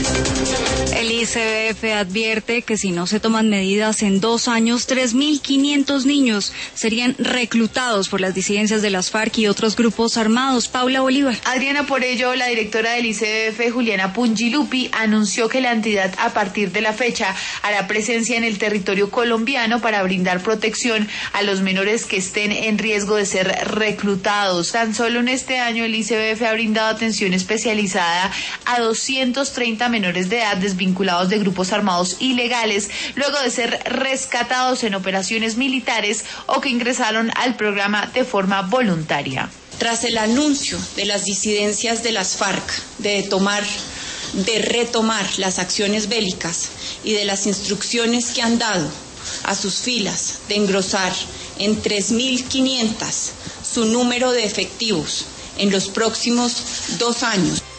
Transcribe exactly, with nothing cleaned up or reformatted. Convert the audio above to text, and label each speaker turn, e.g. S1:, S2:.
S1: El I C B F advierte que si no se toman medidas en dos años, tres mil quinientos niños serían reclutados por las disidencias de las FARC y otros grupos armados. Paula Bolívar.
S2: Adriana, por ello, la directora del I C B F, Juliana Pungilupi, anunció que la entidad a partir de la fecha hará presencia en el territorio colombiano para brindar protección a los menores que estén en riesgo de ser reclutados. Tan solo en este año el I C B F ha brindado atención especializada a doscientos treinta menores de edad desvinculados de grupos armados ilegales, luego de ser rescatados en operaciones militares o que ingresaron al programa de forma voluntaria.
S3: Tras el anuncio de las disidencias de las FARC de tomar, de retomar las acciones bélicas y de las instrucciones que han dado a sus filas de engrosar en tres mil quinientos su número de efectivos en los próximos dos años,